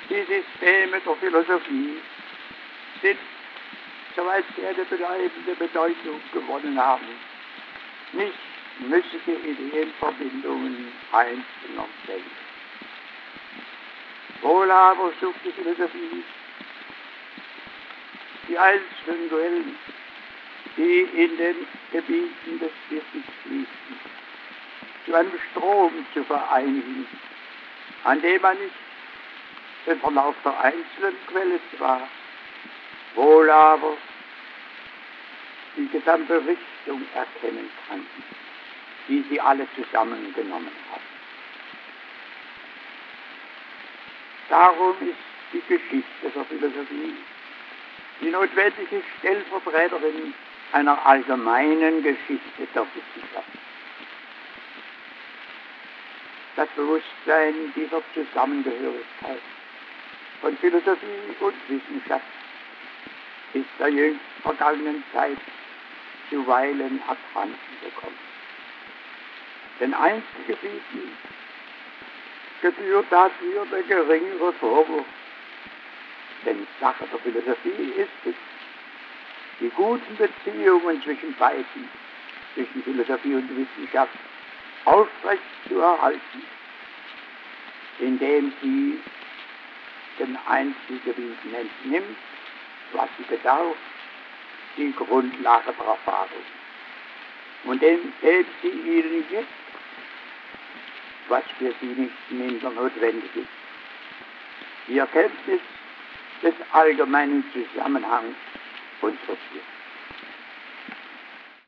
Die Systeme der Philosophie sind, soweit sie eine bleibende Bedeutung gewonnen haben, nicht müßige Ideenverbindungen einzelner Denker. Wohl aber sucht die Philosophie, die einzelnen Quellen, die in den Gebieten des Wissens fließen, zu einem Strom zu vereinigen, an dem man nicht den Verlauf der einzelnen Quelle zwar, wohl aber die gesamte Richtung erkennen kann, die sie alle zusammengenommen haben. Darum ist die Geschichte der Philosophie die notwendige Stellvertreterin einer allgemeinen Geschichte der Wissenschaft. Das Bewusstsein dieser Zusammengehörigkeit von Philosophie und Wissenschaft ist der jüngst vergangenen Zeit zuweilen abhanden gekommen. Den Einzelgebieten gebührt dafür der geringere Vorwurf, denn Sache der Philosophie ist es, die guten Beziehungen zwischen beiden, zwischen Philosophie und Wissenschaft, aufrecht zu erhalten, indem sie den Einzelgebieten entnimmt, was sie bedarf, die Grundlage der Erfahrung, und indem sie ihnen gibt, was für sie nicht minder notwendig ist, die Erkenntnis des allgemeinen Zusammenhangs unseres Lebens.